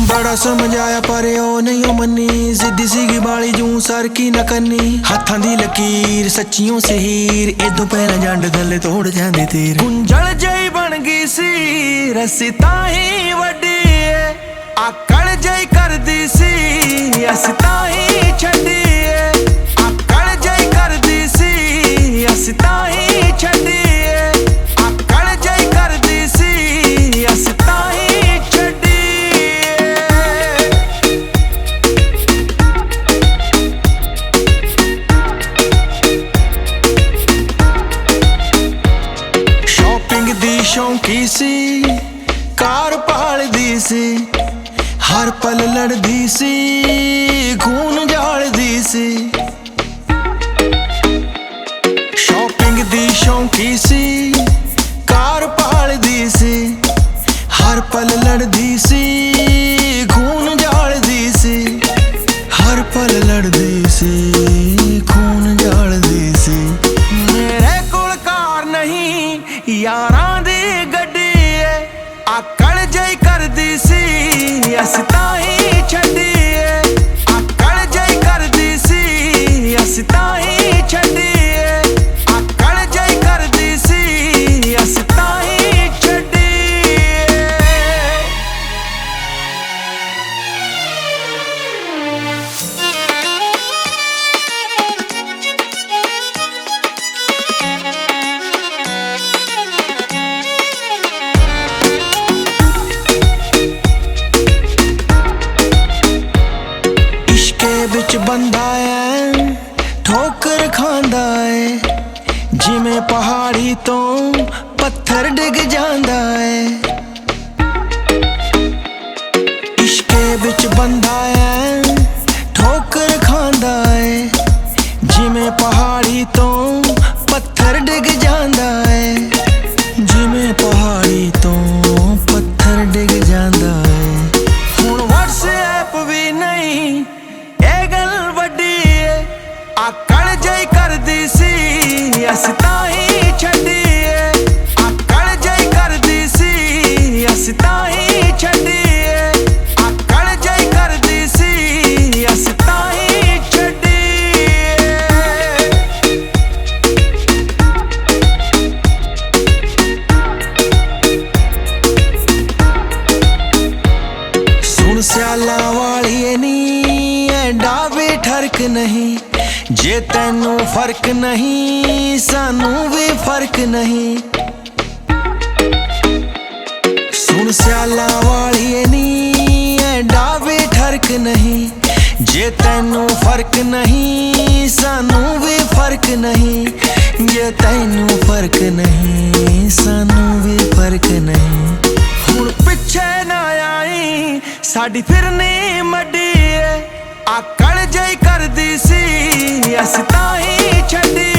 बड़ा समझाया पर ओ नहीं ओ मनी, जिद्दी सीगी बाली जूं सर की न करनी। हाथां दी लकीर सच्चियों से हीर, इदों पहला जंड थल्ले तोड़ जांदे तीर। गुंजल जई बन गई सी रस्सी ताही वड्डी, आकड़ जई कर दी सी अस ताही छड्डी। आकड़ जई कर दी सी अस ताही छड्डी, आकड़ जई कर दी सी अस ताही छड्डी। शॉपिंग दी शौकी सी, कार पालदी सी, हर पल लड़दी सी, खून जालदी सी। शॉपिंग दी शौकी सी, कार पालदी सी, हर पल लड़दी सी, खून जालदी सी। हर पल लड़दी सी, खून जालदी सी। मेरे कोल कार नहीं यारां दी गड्डी, आकड़ जई करदी सी अस ताही छड्डी। आकड़ जई करदी सी अस ताही छड्डी, आकड़ जई करदी सी अस ताही छड्डी। विच बंदा है ठोकर खांदा है, जिमें पहाड़ी तो पत्थर डिग जांदा है। इश्के विच बंदा है ठोकर खांदा है, जिमें पहाड़ी तो पत्थर डिग जांदा है। जिमें पहाड़ी तो पत्थर डिग जांदा है। हुण व्हाट्सएप भी नहीं आकड़ जई करदी सी अस ताही छड्डी। आकड़ जई करदी सी अस ताही छड्डी, आकड़ जई करदी सी अस ताही छड्डी। सुन स्याला वाली नी एडा भी ठरक नहीं, जे तैनू फर्क नहीं सानू भी फर्क नहीं। सुन स्याला वाली नी एडा भी ठरक नहीं, जे तैनू फर्क नहीं सानू भी फर्क नहीं। जे तैनू फर्क नहीं सानू भी फर्क नहीं। हुण पिछे ना आई साडी फिरनी मड्डी, आकड़ जई करदी सी अस ताही छड्डी।